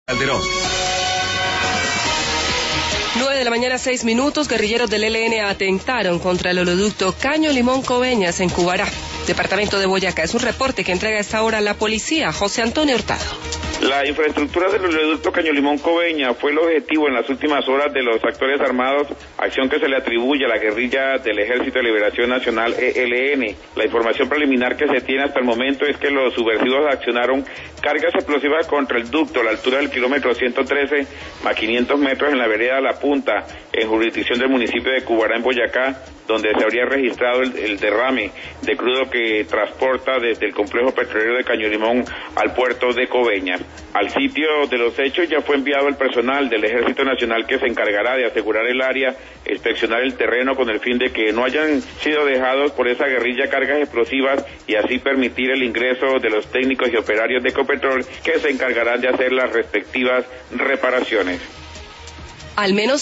Calderón. 9 de la mañana, 6 minutos. Guerrilleros del ELN atentaron contra el oleoducto Caño Limón Coveñas en Cubará, departamento de Boyacá. Es un reporte que entrega a esta hora la policía. José Antonio Hurtado. La infraestructura del oleoducto Caño Limón Coveñas fue el objetivo en las últimas horas de los actores armados, acción que se le atribuye a la guerrilla del Ejército de Liberación Nacional, ELN. La información preliminar que se tiene hasta el momento es que los subversivos accionaron cargas explosivas contra el ducto a la altura del kilómetro 113, más 500 metros en la vereda La Punta, en jurisdicción del municipio de Cubará, en Boyacá, donde se habría registrado el derrame de crudo que transporta desde el complejo petrolero de Caño Limón al puerto de Coveñas. Al sitio de los hechos ya fue enviado el personal del Ejército Nacional que se encargará de asegurar el área, inspeccionar el terreno con el fin de que no hayan sido dejados por esa guerrilla cargas explosivas y así permitir el ingreso de los técnicos y operarios de Ecopetrol que se encargarán de hacer las respectivas reparaciones. Al menos